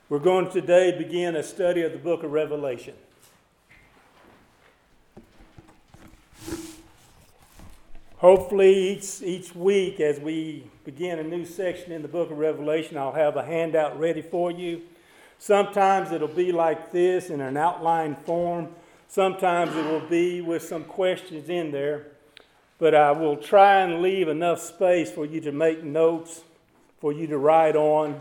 We're going to today begin a study of the book of Revelation. Hopefully each week as we begin a new section in the book of Revelation, I'll have a handout ready for you. Sometimes it'll be like this in an outline form. Sometimes it will be with some questions in there. But I will try and leave enough space for you to make notes, for you to write on,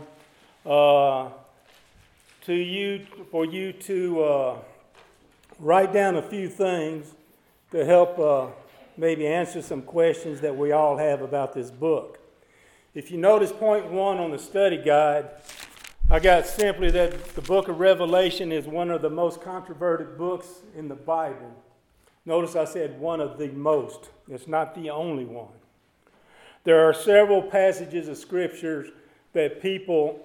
for you to write down a few things to help maybe answer some questions that we all have about this book. If you notice point 1 on the study guide, I got simply that the book of Revelation is one of the most controverted books in the Bible. Notice I said one of the most. It's not the only one. There are several passages of scriptures that people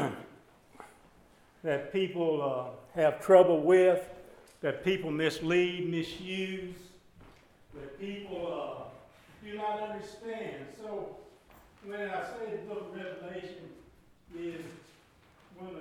have trouble with, that people mislead, misuse, that people do not understand. So when I say the book of Revelation is one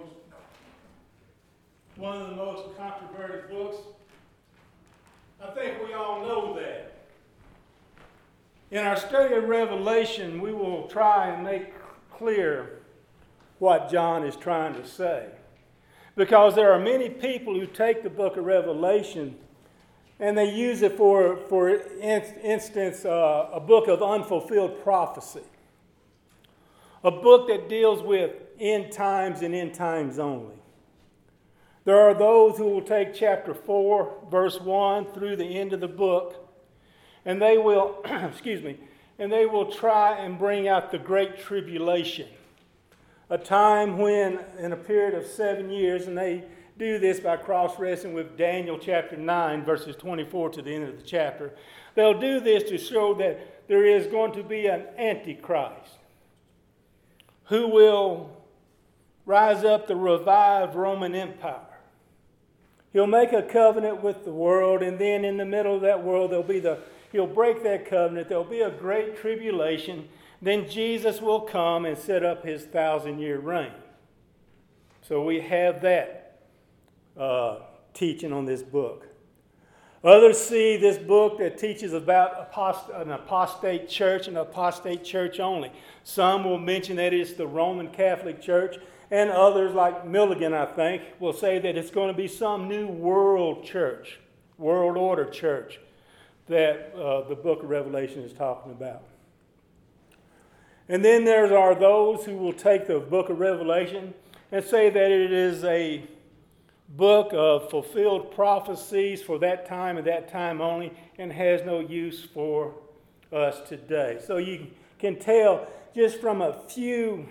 of the most controversial books, I think we all know that. In our study of Revelation, we will try and make clear what John is trying to say. Because there are many people who take the book of Revelation and they use it for instance, a book of unfulfilled prophecy. A book that deals with end times and end times only. There are those who will take chapter 4, verse 1 through the end of the book, and they will, and they will try and bring out the Great Tribulation. A time when, in a period of 7 years, and they do this by cross-referencing with Daniel chapter 9, verses 24 to the end of the chapter. They'll do this to show that there is going to be an Antichrist who will rise up to revive Roman Empire. He'll make a covenant with the world, and then in the middle of that world, he'll break that covenant. There'll be a great tribulation. Then Jesus will come and set up his 1,000-year reign. So we have that teaching on this book. Others see this book that teaches about an apostate church and apostate church only. Some will mention that it's the Roman Catholic Church, and others, like Milligan, I think, will say that it's going to be some new world church, world order church, that the book of Revelation is talking about. And then there are those who will take the book of Revelation and say that it is a book of fulfilled prophecies for that time and that time only, and has no use for us today. So you can tell just from a few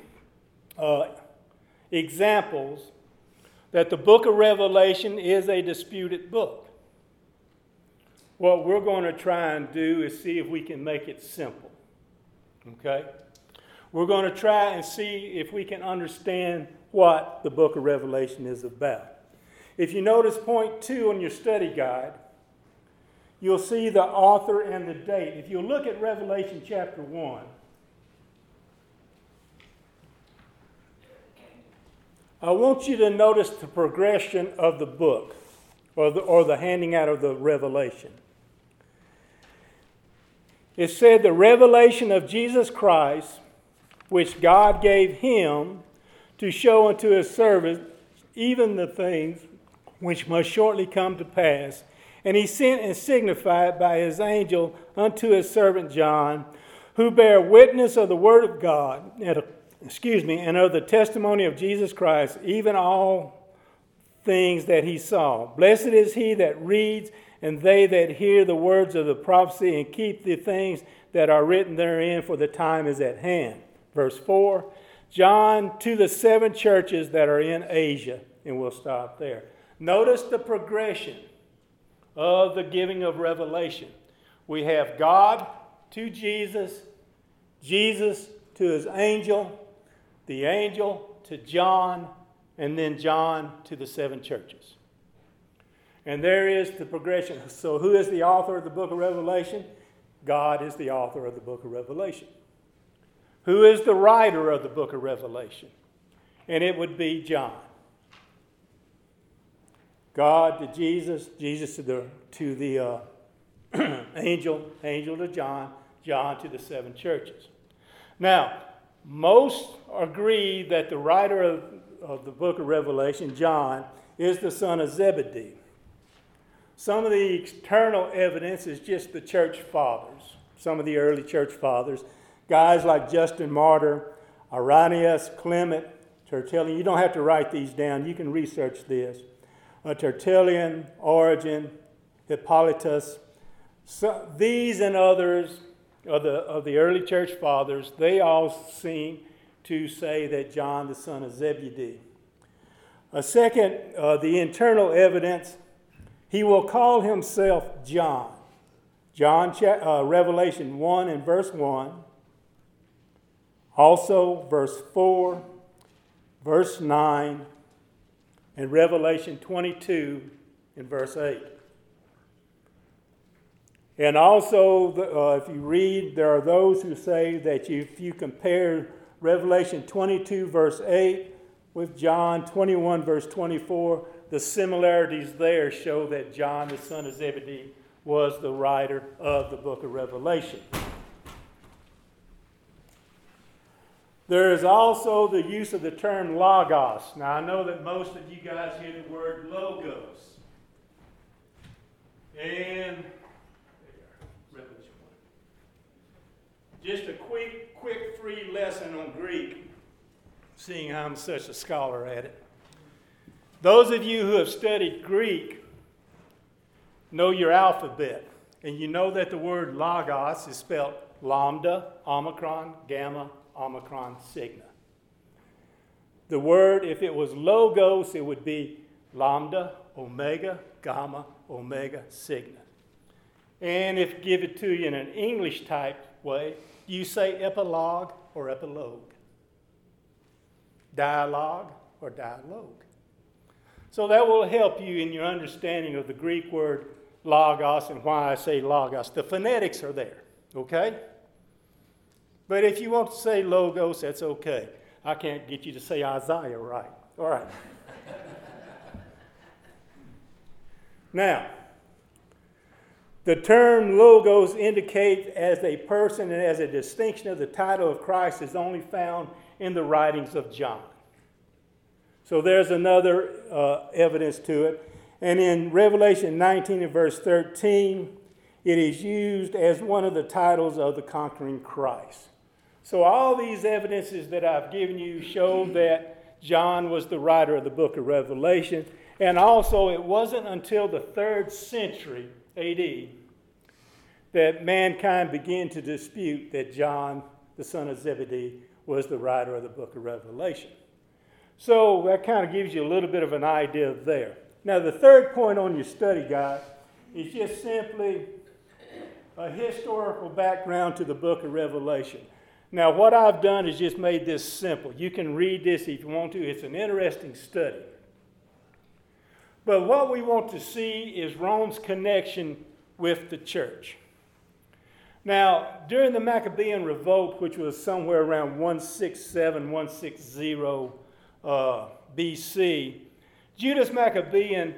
examples that the book of Revelation is a disputed book. What we're going to try and do is see if we can make it simple. Okay? We're going to try and see if we can understand what the book of Revelation is about. If you notice point 2 on your study guide, you'll see the author and the date. If you look at Revelation chapter 1, I want you to notice the progression of the book, or the handing out of the revelation. It said the revelation of Jesus Christ, which God gave him to show unto his servants even the things which must shortly come to pass. And he sent and signified by his angel unto his servant John, who bare witness of the word of God, and of the testimony of Jesus Christ, even all things that he saw. Blessed is he that reads, and they that hear the words of the prophecy, and keep the things that are written therein, for the time is at hand. Verse 4, John to the 7 churches that are in Asia. And we'll stop there. Notice the progression of the giving of revelation. We have God to Jesus, Jesus to his angel, the angel to John, and then John to the 7 churches. And there is the progression. So who is the author of the book of Revelation? God is the author of the book of Revelation. Who is the writer of the book of Revelation? and it would be John. God to Jesus, Jesus to the angel to John, John to the 7 churches. Now, most agree that the writer of the book of Revelation, John, is the son of Zebedee. Some of the external evidence is just the church fathers, some of the early church fathers, guys like Justin Martyr, Irenaeus, Clement, Tertullian. You don't have to write these down. You can research this. Tertullian, Origen, Hippolytus. So these and others of the early church fathers, they all seem to say that John, the son of Zebedee. Second, the internal evidence, he will call himself John. Revelation 1 and verse 1. Also verse 4, verse 9, and Revelation 22 and verse 8. And also, if you read, there are those who say that if you compare Revelation 22 verse 8 with John 21 verse 24, the similarities there show that John, the son of Zebedee, was the writer of the book of Revelation. There is also the use of the term logos. Now, I know that most of you guys hear the word logos. And just a quick free lesson on Greek, seeing I'm such a scholar at it. Those of you who have studied Greek know your alphabet, and you know that the word logos is spelled lambda, omicron, gamma, omicron, sigma. The word, if it was logos, it would be lambda, omega, gamma, omega, sigma. And if give it to you in an English type way, you say epilogue or epilogue, dialogue or dialogue. So that will help you in your understanding of the Greek word logos and why I say logos. The phonetics are there, okay? But if you want to say logos, that's okay. I can't get you to say Isaiah right. All right. Now, the term logos indicates as a person and as a distinction of the title of Christ is only found in the writings of John. So there's another evidence to it. And in Revelation 19 and verse 13, it is used as one of the titles of the conquering Christ. So all these evidences that I've given you show that John was the writer of the book of Revelation. And also it wasn't until the 3rd century AD that mankind began to dispute that John, the son of Zebedee, was the writer of the book of Revelation. So that kind of gives you a little bit of an idea there. Now the third point on your study guide is just simply a historical background to the book of Revelation. Now what I've done is just made this simple. You can read this if you want to. It's an interesting study. But what we want to see is Rome's connection with the church. Now, during the Maccabean Revolt, which was somewhere around 167, 160 BC, Judas Maccabean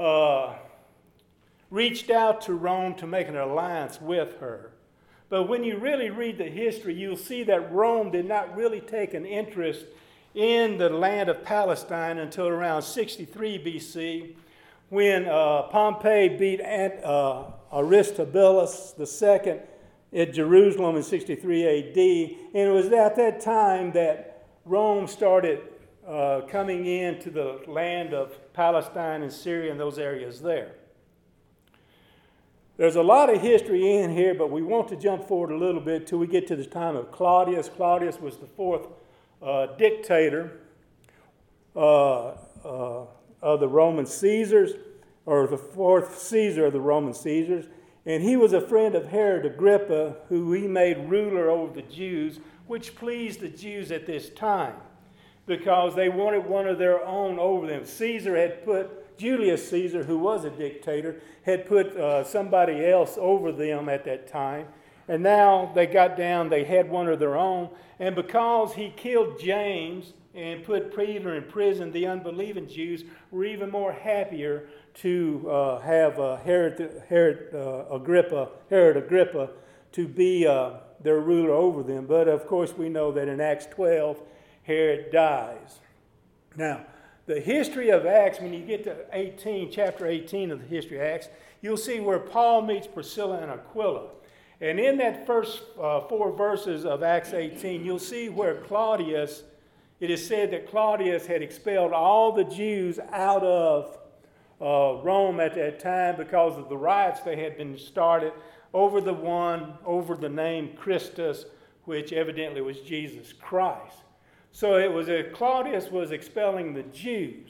reached out to Rome to make an alliance with her. But when you really read the history, you'll see that Rome did not really take an interest in the land of Palestine until around 63 BC, when Pompey beat Aristobulus II at Jerusalem in 63 AD. And it was at that time that Rome started coming into the land of Palestine and Syria and those areas there. There's a lot of history in here, but we want to jump forward a little bit till we get to the time of Claudius. Claudius was the 4th dictator of the Roman Caesars, or the 4th Caesar of the Roman Caesars. And he was a friend of Herod Agrippa, who he made ruler over the Jews, which pleased the Jews at this time because they wanted one of their own over them. Julius Caesar, who was a dictator, had put somebody else over them at that time. And now they got down, they had one of their own. And because he killed James and put Peter in prison, the unbelieving Jews were even more happier to have Herod Agrippa to be their ruler over them. But of course we know that in Acts 12, Herod dies. Now, the history of Acts, when you get to chapter 18 of the history of Acts, you'll see where Paul meets Priscilla and Aquila. And in that first 4 verses of Acts 18, you'll see where it is said that Claudius had expelled all the Jews out of Rome at that time because of the riots that had been started over the name Christus, which evidently was Jesus Christ. So it was Claudius was expelling the Jews.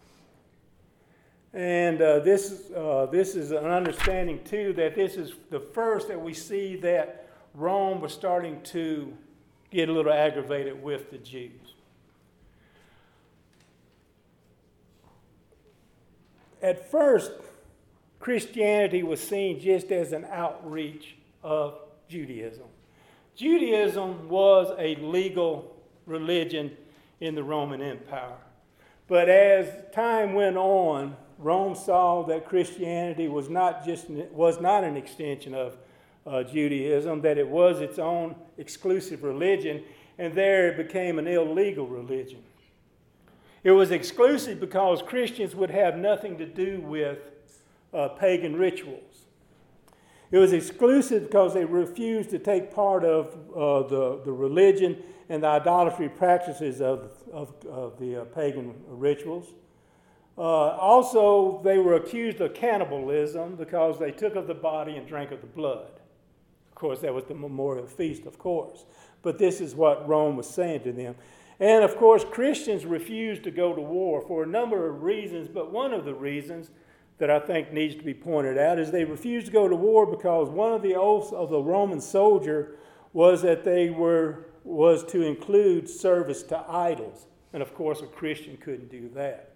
And this is an understanding, too, that this is the first that we see that Rome was starting to get a little aggravated with the Jews. At first, Christianity was seen just as an outreach of Judaism. Judaism was a legal religion in the Roman Empire. But as time went on, Rome saw that Christianity was not an extension of Judaism, that it was its own exclusive religion, and there it became an illegal religion. It was exclusive because Christians would have nothing to do with pagan rituals. It was exclusive because they refused to take part of the religion and the idolatry practices of the pagan rituals. Also, they were accused of cannibalism because they took of the body and drank of the blood. Of course, that was the memorial feast, of course. But this is what Rome was saying to them. And, of course, Christians refused to go to war for a number of reasons, but one of the reasons that I think needs to be pointed out is they refused to go to war because one of the oaths of the Roman soldier was that was to include service to idols. And, of course, a Christian couldn't do that.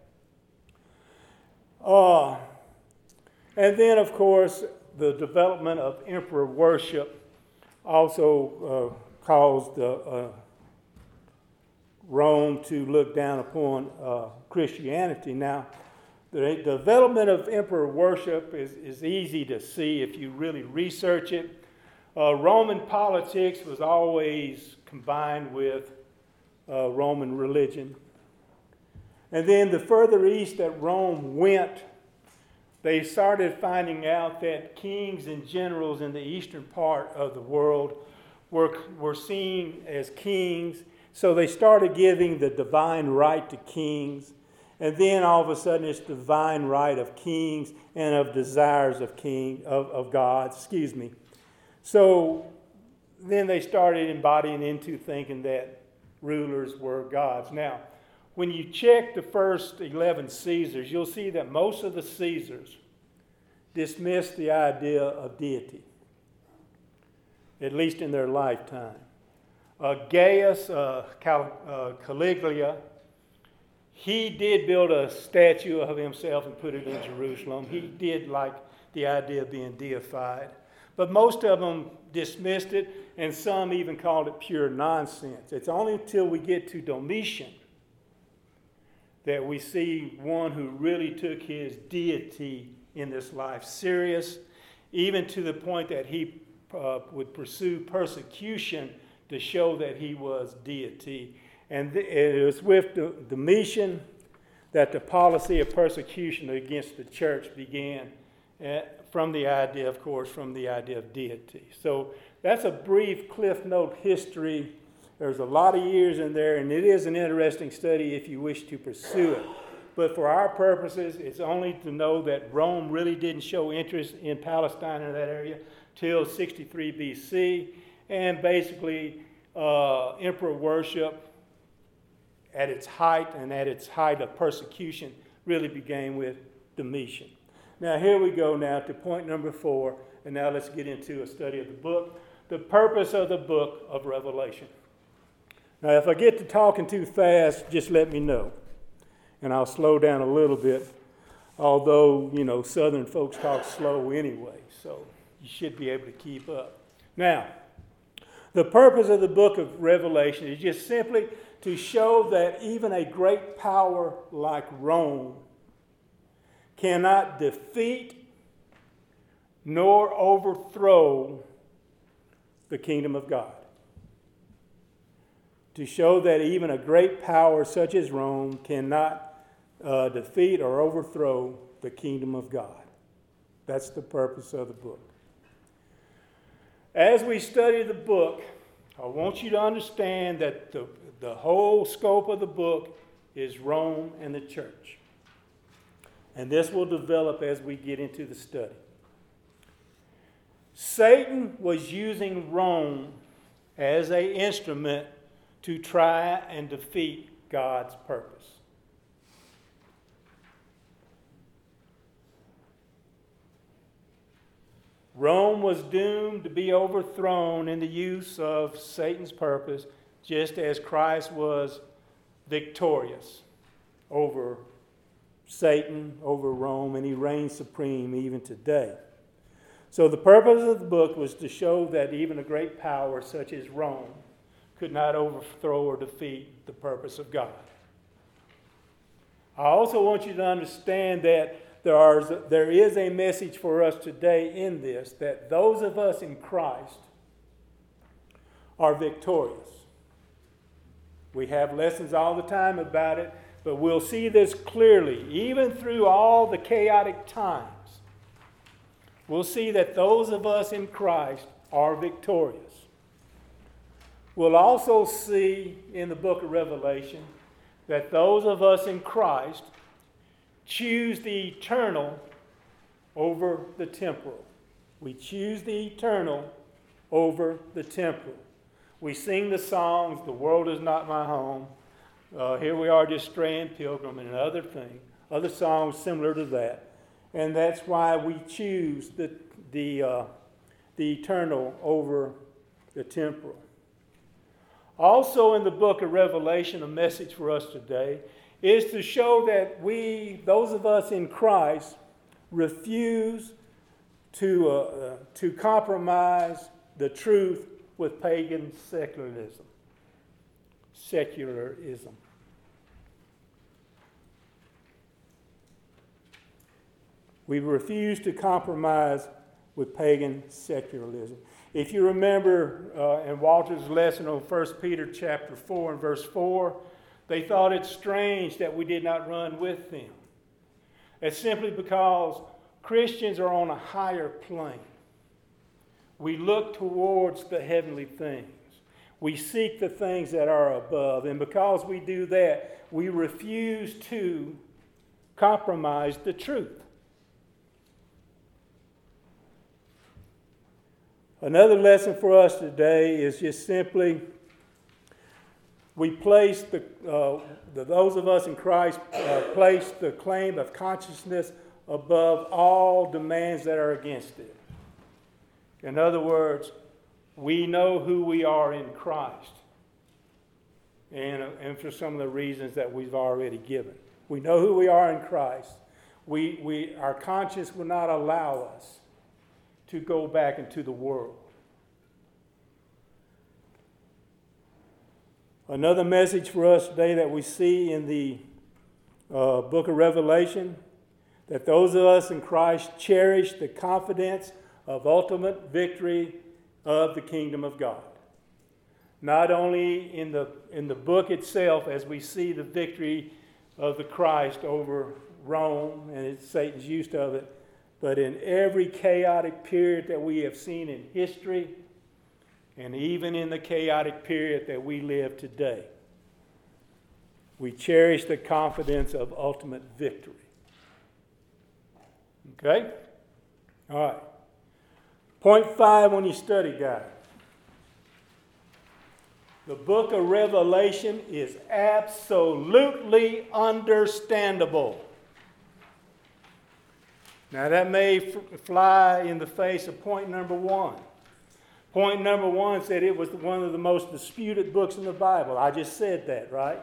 And then, of course, the development of emperor worship also caused Rome to look down upon Christianity. Now, the development of emperor worship is easy to see if you really research it. Roman politics was always combined with Roman religion. And then the further east that Rome went, they started finding out that kings and generals in the eastern part of the world were seen as kings. So they started giving the divine right to kings. And then all of a sudden it's divine right of kings and of desires of gods. So then they started embodying into thinking that rulers were gods. Now, when you check the first 11 Caesars, you'll see that most of the Caesars dismissed the idea of deity, at least in their lifetime. Gaius Caligula, he did build a statue of himself and put it in Jerusalem. He did like the idea of being deified. But most of them dismissed it, and some even called it pure nonsense. It's only until we get to Domitian that we see one who really took his deity in this life serious, even to the point that he would pursue persecution to show that he was deity. And it was with Domitian that the policy of persecution against the church began, from the idea of deity. So that's a brief Cliff Note history. There's a lot of years in there, and it is an interesting study if you wish to pursue it. But for our purposes, it's only to know that Rome really didn't show interest in Palestine or that area till 63 BC, and basically emperor worship at its height of persecution really began with Domitian. Now here we go now to point number 4, and now let's get into a study of the book, the purpose of the book of Revelation. Now if I get to talking too fast, just let me know, and I'll slow down a little bit, although, Southern folks talk slow anyway, so you should be able to keep up. Now, the purpose of the book of Revelation is just simply to show that even a great power like Rome cannot defeat nor overthrow the kingdom of God. To show that even a great power such as Rome cannot defeat or overthrow the kingdom of God. That's the purpose of the book. As we study the book, I want you to understand that the whole scope of the book is Rome and the church. And this will develop as we get into the study. Satan was using Rome as an instrument to try and defeat God's purpose. Rome was doomed to be overthrown in the use of Satan's purpose, just as Christ was victorious over Satan, over Rome, and he reigns supreme even today. So the purpose of the book was to show that even a great power such as Rome could not overthrow or defeat the purpose of God. I also want you to understand that there is a message for us today in this, that those of us in Christ are victorious. We have lessons all the time about it, but we'll see this clearly, even through all the chaotic times. We'll see that those of us in Christ are victorious. We'll also see in the book of Revelation that those of us in Christ choose the eternal over the temporal. We choose the eternal over the temporal. We sing the songs, "The world is not my home." Here we are just straying pilgrim, and other songs similar to that. And that's why we choose the eternal over the temporal. Also in the book of Revelation, a message for us today is to show that those of us in Christ, refuse to compromise the truth with pagan secularism. We refuse to compromise with pagan secularism. If you remember in Walter's lesson on 1 Peter chapter 4 and verse 4, they thought it strange that we did not run with them. It's simply because Christians are on a higher plane. We look towards the heavenly things. We seek the things that are above. And because we do that, we refuse to compromise the truth. Another lesson for us today is just simply we place those of us in Christ place the claim of consciousness above all demands that are against it. In other words, we know who we are in Christ, and for some of the reasons that we've already given. We know who we are in Christ. Our conscience will not allow us to go back into the world. Another message for us today that we see in the book of Revelation, that those of us in Christ cherish the confidence of ultimate victory of the kingdom of God. Not only in the book itself, as we see the victory of the Christ over Rome and Satan's use of it, but in every chaotic period that we have seen in history, and even in the chaotic period that we live today, we cherish the confidence of ultimate victory. Okay? All right. Point 5 on your study guide. The book of Revelation is absolutely understandable. Now that may fly in the face of point number 1. Point number 1 said it was one of the most disputed books in the Bible. I just said that, right?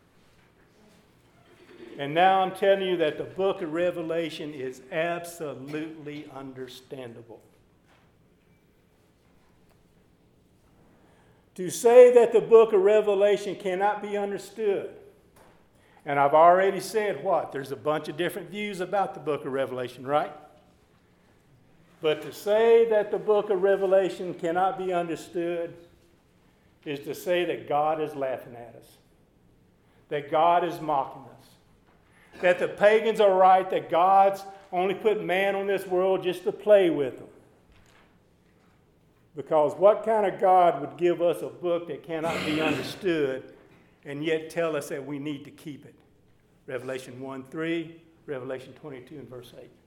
And now I'm telling you that the book of Revelation is absolutely understandable. To say that the book of Revelation cannot be understood. And I've already said what? There's a bunch of different views about the book of Revelation, right? But to say that the book of Revelation cannot be understood is to say that God is laughing at us, that God is mocking us, that the pagans are right, that God's only put man on this world just to play with them. Because what kind of God would give us a book that cannot be understood and yet tell us that we need to keep it? Revelation 1:3, Revelation 22 and verse 8.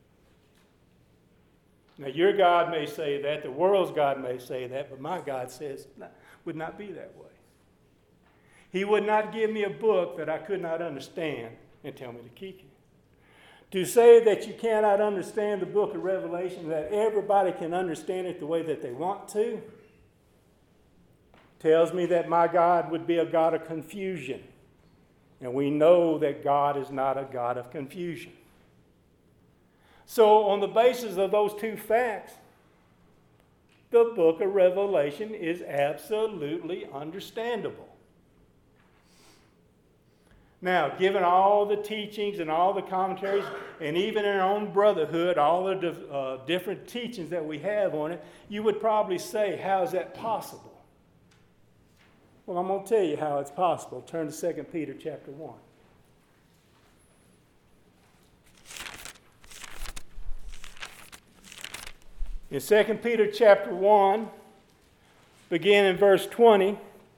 Now your God may say that, the world's God may say that, but my God says would not be that way. He would not give me a book that I could not understand and tell me to keep it. To say that you cannot understand the book of Revelation, that everybody can understand it the way that they want to, tells me that my God would be a God of confusion. And we know that God is not a God of confusion. So on the basis of those two facts, the book of Revelation is absolutely understandable. Now, given all the teachings and all the commentaries, and even in our own brotherhood, all the different teachings that we have on it, you would probably say, how is that possible? Well, I'm going to tell you how it's possible. Turn to 2 Peter chapter 1. In 2 Peter chapter 1, beginning in verse 20,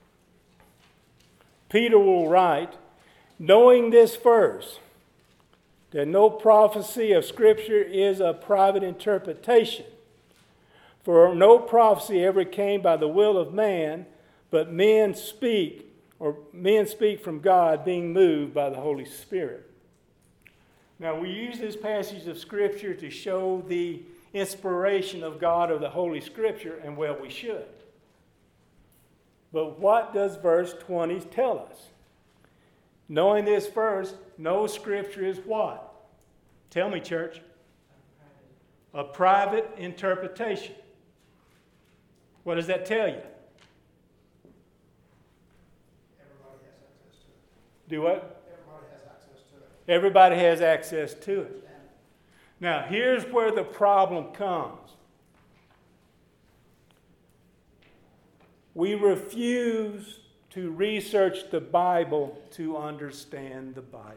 Peter will write, knowing this first, that no prophecy of Scripture is a private interpretation. For no prophecy ever came by the will of man, but men speak from God, being moved by the Holy Spirit. Now we use this passage of Scripture to show the inspiration of God of the Holy Scripture, and well, we should. But what does verse 20 tell us? Knowing this first, no Scripture is what? Tell me, church. A private interpretation. What does that tell you? Everybody has access to it. Do what? Everybody has access to it. Everybody has access to it. Now, here's where the problem comes. We refuse to research the Bible to understand the Bible.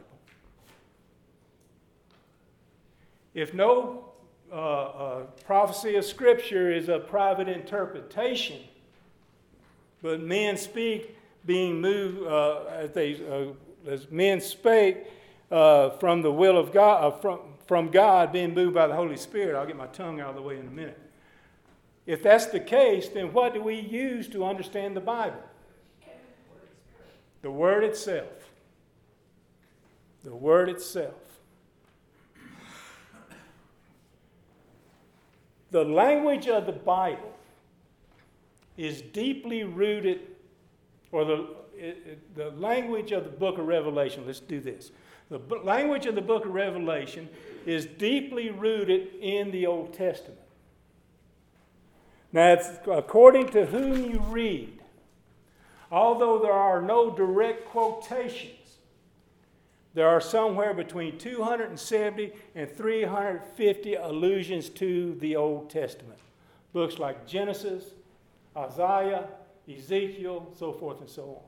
If no prophecy of Scripture is a private interpretation, but men speak being moved as men spake from the will of God, from God being moved by the Holy Spirit. I'll get my tongue out of the way in a minute. If that's the case, then what do we use to understand the Bible? The Word itself. The Word itself. The language of the Bible is deeply rooted, or the language of the book of Revelation, let's do this. The language of the book of Revelation is deeply rooted in the Old Testament. Now, it's according to whom you read. Although there are no direct quotations, there are somewhere between 270 and 350 allusions to the Old Testament. Books like Genesis, Isaiah, Ezekiel, so forth and so on.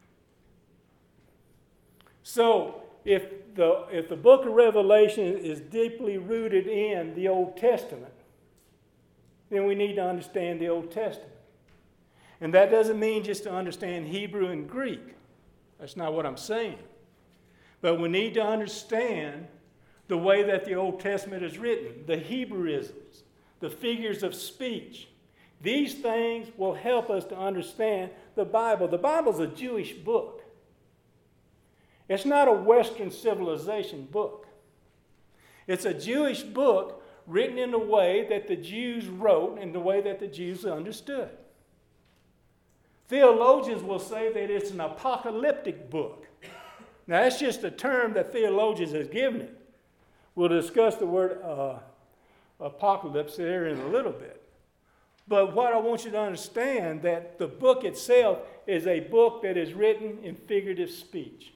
So, if the book of Revelation is deeply rooted in the Old Testament, then we need to understand the Old Testament. And that doesn't mean just to understand Hebrew and Greek. That's not what I'm saying. But we need to understand the way that the Old Testament is written, the Hebrewisms, the figures of speech. These things will help us to understand the Bible. The Bible's a Jewish book. It's not a Western civilization book. It's a Jewish book written in the way that the Jews wrote and the way that the Jews understood. Theologians will say that it's an apocalyptic book. Now, that's just a term that theologians have given it. We'll discuss the word apocalypse there in a little bit. But what I want you to understand, that the book itself is a book that is written in figurative speech.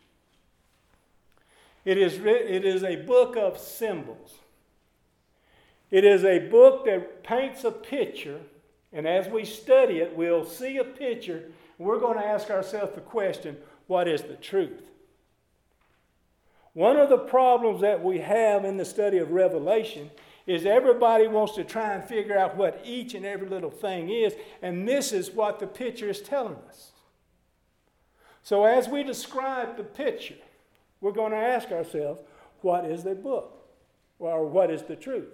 It is a book of symbols. It is a book that paints a picture, and as we study it, we'll see a picture, and we're going to ask ourselves the question, what is the truth? One of the problems that we have in the study of Revelation is everybody wants to try and figure out what each and every little thing is, and this is what the picture is telling us. So as we describe the picture, we're going to ask ourselves, what is the book? Or what is the truth?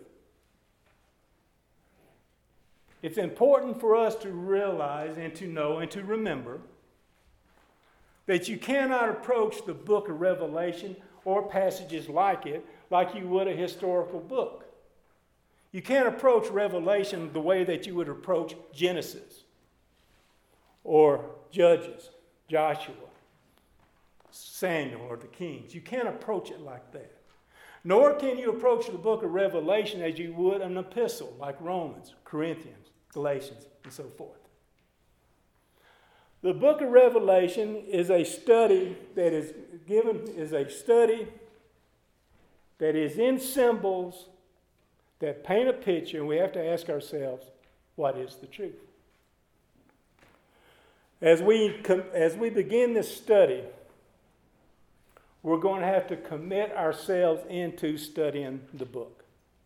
It's important for us to realize and to know and to remember that you cannot approach the book of Revelation or passages like it like you would a historical book. You can't approach Revelation the way that you would approach Genesis or Judges, Joshua, Samuel, or the Kings. You can't approach it like that. Nor can you approach the book of Revelation as you would an epistle like Romans, Corinthians, Galatians, and so forth. The book of Revelation is a study that is in symbols that paint a picture, and we have to ask ourselves, what is the truth? As we begin this study, we're going to have to commit ourselves into studying the book.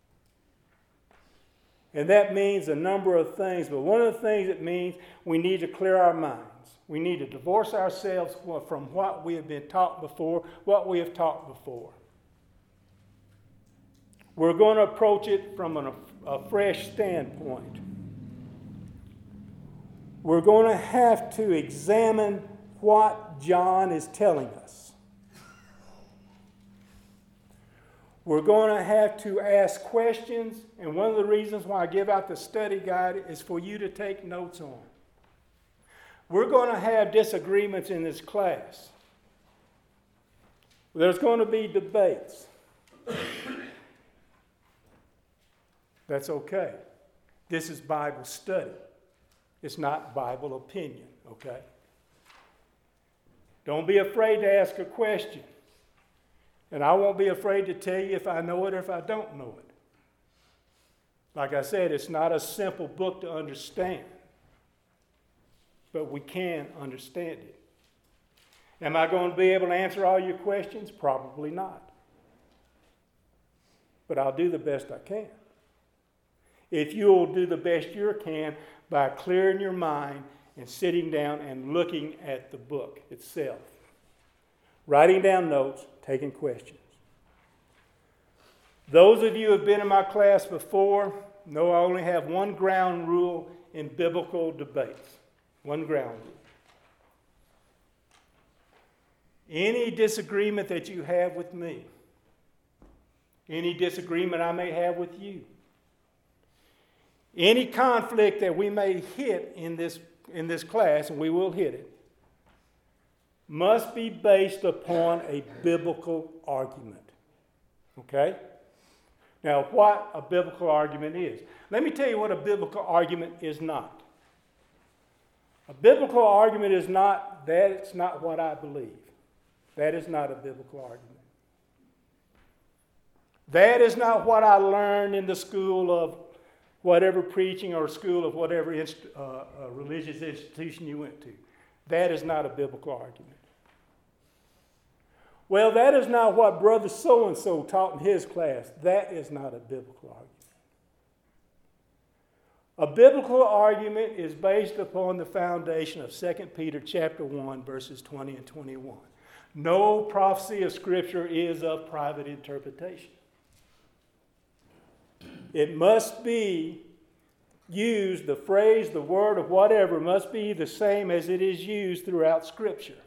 And that means a number of things, but one of the things it means, we need to clear our minds. We need to divorce ourselves from what we have been taught before, what we have taught before. We're going to approach it from a fresh standpoint. We're going to have to examine what John is telling us. We're going to have to ask questions, and one of the reasons why I give out the study guide is for you to take notes on. We're going to have disagreements in this class. There's going to be debates. That's okay. This is Bible study. It's not Bible opinion, okay? Don't be afraid to ask a question. And I won't be afraid to tell you if I know it or if I don't know it. Like I said, it's not a simple book to understand. But we can understand it. Am I going to be able to answer all your questions? Probably not. But I'll do the best I can. If you'll do the best you can by clearing your mind and sitting down and looking at the book itself. Writing down notes, taking questions. Those of you who have been in my class before know I only have one ground rule in biblical debates. One ground rule. Any disagreement that you have with me, any disagreement I may have with you, any conflict that we may hit in this class, and we will hit it, must be based upon a biblical argument. Okay? Now, what a biblical argument is. Let me tell you what a biblical argument is not. A biblical argument is not, that's not what I believe. That is not a biblical argument. That is not what I learned in the school of whatever preaching or school of whatever religious institution you went to. That is not a biblical argument. Well, that is not what Brother so-and-so taught in his class. That is not a biblical argument. A biblical argument is based upon the foundation of 2 Peter chapter 1, verses 20 and 21. No prophecy of Scripture is of private interpretation. It must be used, the phrase, the word, or whatever, must be the same as it is used throughout Scripture.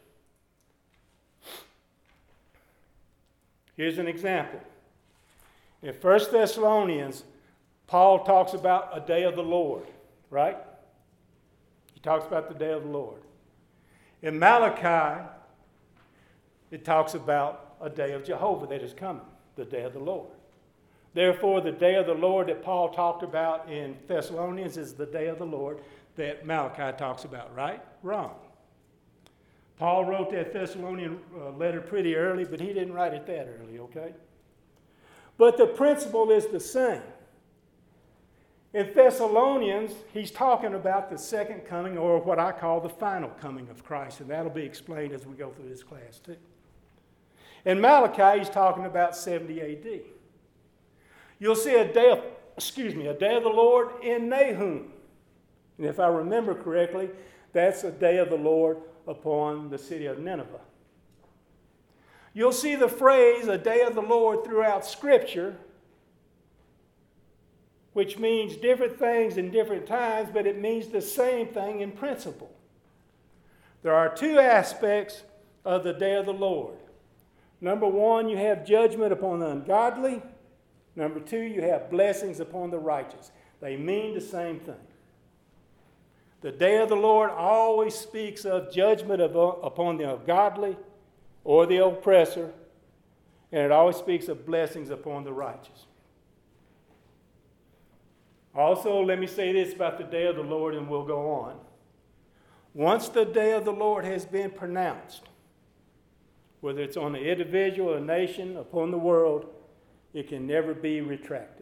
Here's an example. In 1 Thessalonians, Paul talks about a day of the Lord, right? He talks about the day of the Lord. In Malachi, it talks about a day of Jehovah that is coming, the day of the Lord. Therefore, the day of the Lord that Paul talked about in Thessalonians is the day of the Lord that Malachi talks about, right? Wrong. Paul wrote that Thessalonian letter pretty early, but he didn't write it that early, okay? But the principle is the same. In Thessalonians, he's talking about the second coming, or what I call the final coming of Christ, and that'll be explained as we go through this class too. In Malachi, he's talking about 70 AD. You'll see a day of the Lord in Nahum. And if I remember correctly, that's a day of the Lord upon the city of Nineveh. You'll see the phrase, a day of the Lord, throughout Scripture, which means different things in different times, but it means the same thing in principle. There are two aspects of the day of the Lord. Number one, you have judgment upon the ungodly. Number two, you have blessings upon the righteous. They mean the same thing. The day of the Lord always speaks of judgment upon the ungodly or the oppressor, and it always speaks of blessings upon the righteous. Also, let me say this about the day of the Lord, and we'll go on. Once the day of the Lord has been pronounced, whether it's on the individual, a nation, upon the world, it can never be retracted.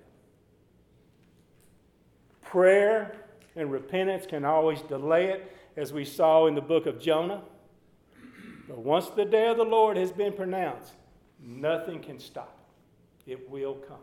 Prayer and repentance can always delay it, as we saw in the book of Jonah. But once the day of the Lord has been pronounced, nothing can stop it. It will come.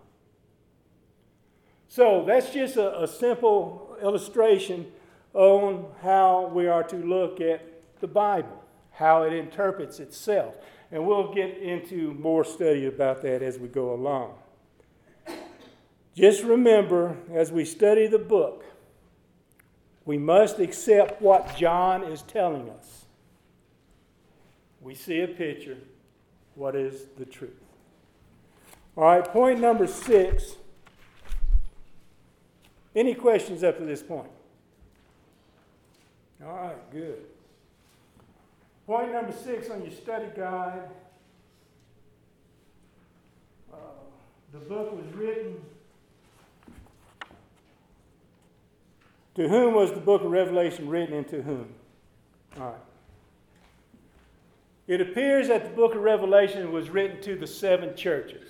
So that's just a simple illustration on how we are to look at the Bible, how it interprets itself. And we'll get into more study about that as we go along. Just remember, as we study the book, we must accept what John is telling us. We see a picture. What is the truth? All right, point number 6. Any questions up to this point? All right, good. Point number 6 on your study guide. The book was written. To whom was the book of Revelation written, and to whom? All right. It appears that the book of Revelation was written to the 7 churches.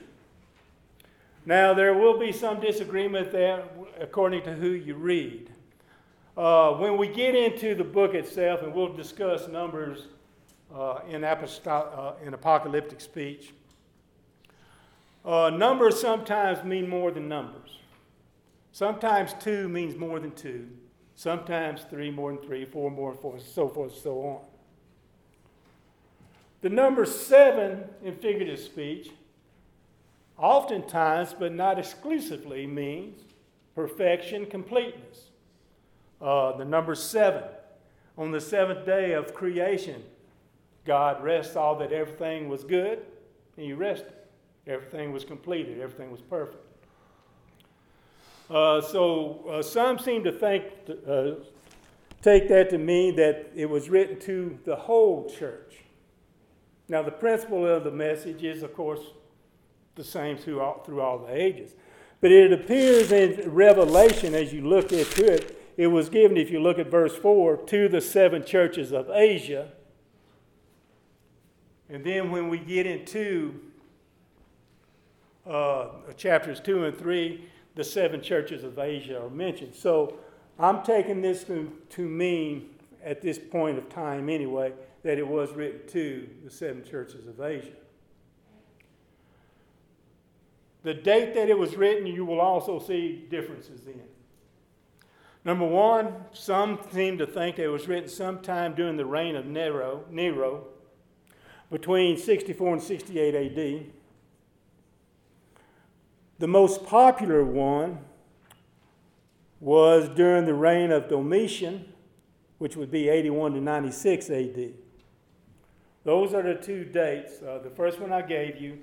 Now, there will be some disagreement there according to who you read. When we get into the book itself, and we'll discuss numbers in apocalyptic speech, numbers sometimes mean more than numbers. Sometimes 2 means more than 2. Sometimes 3 more than 3, 4 more than 4, so forth and so on. The number 7 in figurative speech oftentimes, but not exclusively, means perfection, completeness. The number 7, on the 7th day of creation, God rests, saw that everything was good, and He rested. Everything was completed. Everything was perfect. So some seem to take that to mean that it was written to the whole church. Now, the principle of the message is, of course, the same through all the ages. But it appears in Revelation, as you look into it, it was given, if you look at verse 4, to the 7 churches of Asia. And then when we get into chapters 2 and 3, the 7 churches of Asia are mentioned. So I'm taking this to mean, at this point of time anyway, that it was written to the 7 churches of Asia. The date that it was written, you will also see differences in. Number one, some seem to think that it was written sometime during the reign of Nero, between 64 and 68 AD. The most popular one was during the reign of Domitian, which would be 81 to 96 AD. Those are the 2 dates. The first one I gave you,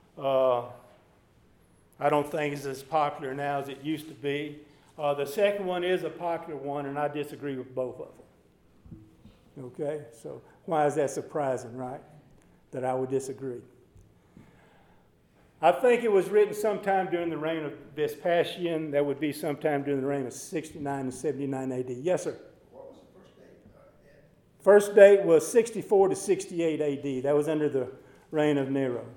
I don't think is as popular now as it used to be. The second one is a popular one, and I disagree with both of them. Okay? So why is that surprising, right? That I would disagree. I think it was written sometime during the reign of Vespasian. That would be sometime during the reign of 69 and 79 AD. Yes, sir. What was the first date? First date was 64 to 68 AD. That was under the reign of Nero.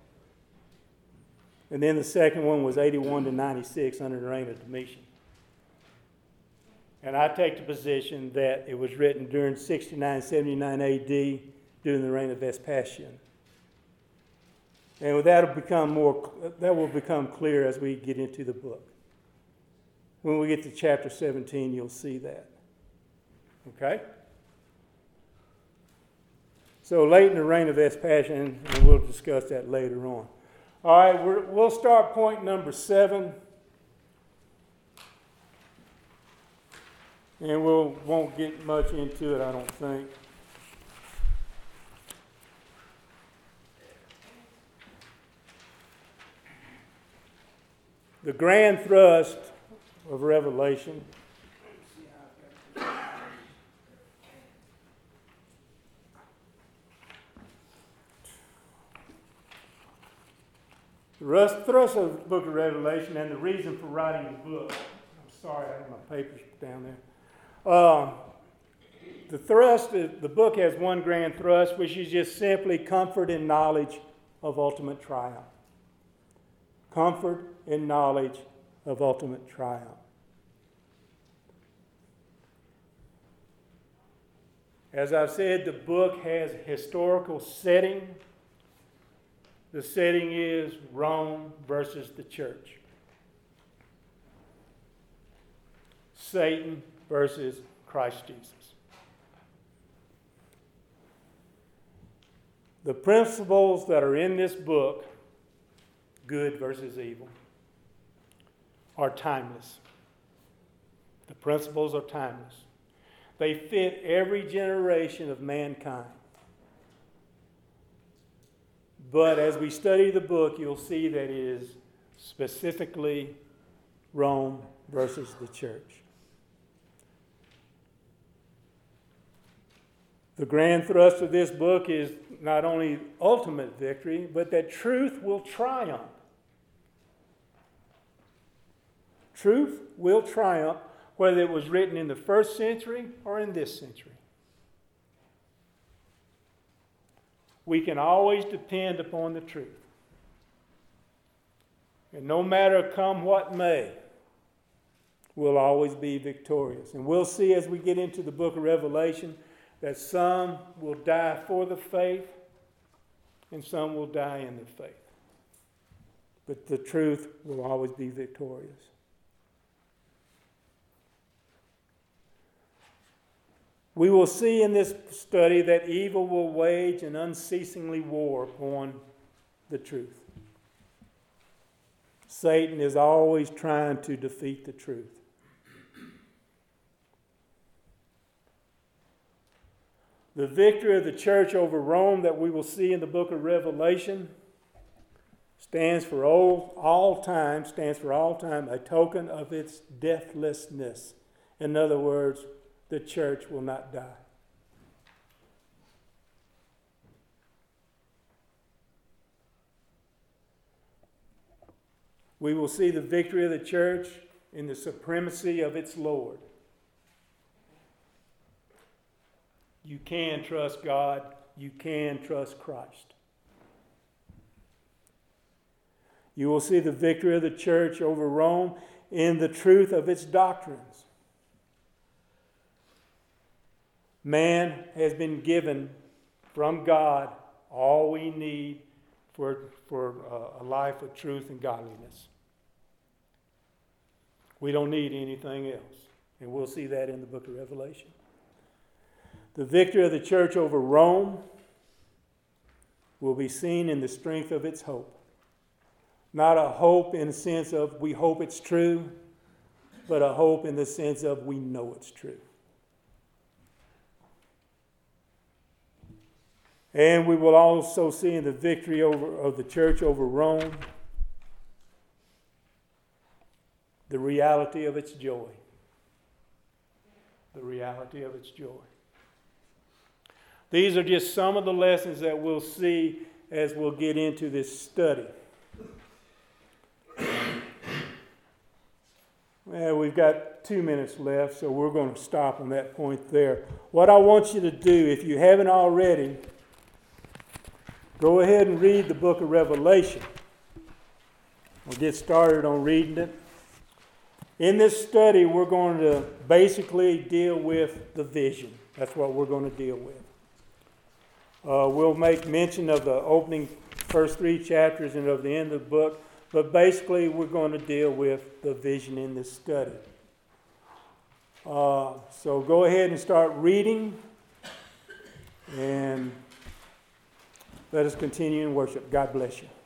And then the second one was 81 to 96 under the reign of Domitian. And I take the position that it was written during 69, 79 AD during the reign of Vespasian. And that will become clear as we get into the book. When we get to chapter 17, you'll see that. Okay? So late in the reign of Vespasian, and we'll discuss that later on. All right, we'll start point number 7. And we won't get much into it, I don't think. The grand thrust of Revelation the thrust of the book of Revelation and the reason for writing the book. I'm sorry, I have my papers down there. The thrust, the book has one grand thrust, which is just simply comfort and knowledge of ultimate triumph. Comfort and knowledge of ultimate triumph. As I've said, the book has a historical setting. The setting is Rome versus the church. Satan versus Christ Jesus. The principles that are in this book, good versus evil, are timeless. The principles are timeless. They fit every generation of mankind. But as we study the book, you'll see that it is specifically Rome versus the church. The grand thrust of this book is not only ultimate victory, but that truth will triumph. Truth will triumph, whether it was written in the first century or in this century. We can always depend upon the truth. And no matter come what may, we'll always be victorious. And we'll see as we get into the book of Revelation that some will die for the faith and some will die in the faith. But the truth will always be victorious. We will see in this study that evil will wage an unceasingly war upon the truth. Satan is always trying to defeat the truth. The victory of the church over Rome that we will see in the book of Revelation stands for all time, a token of its deathlessness. In other words, the church will not die. We will see the victory of the church in the supremacy of its Lord. You can trust God. You can trust Christ. You will see the victory of the church over Rome in the truth of its doctrines. Man has been given from God all we need for a life of truth and godliness. We don't need anything else. And we'll see that in the book of Revelation. The victory of the church over Rome will be seen in the strength of its hope. Not a hope in the sense of we hope it's true, but a hope in the sense of we know it's true. And we will also see in the victory of the church over Rome the reality of its joy. The reality of its joy. These are just some of the lessons that we'll see as we'll get into this study. Well, we've got 2 minutes left, so we're going to stop on that point there. What I want you to do, if you haven't already, go ahead and read the book of Revelation. We'll get started on reading it. In this study, we're going to basically deal with the vision. That's what we're going to deal with. We'll make mention of the opening first 3 chapters and of the end of the book, but basically we're going to deal with the vision in this study. So go ahead and start reading, and let us continue in worship. God bless you.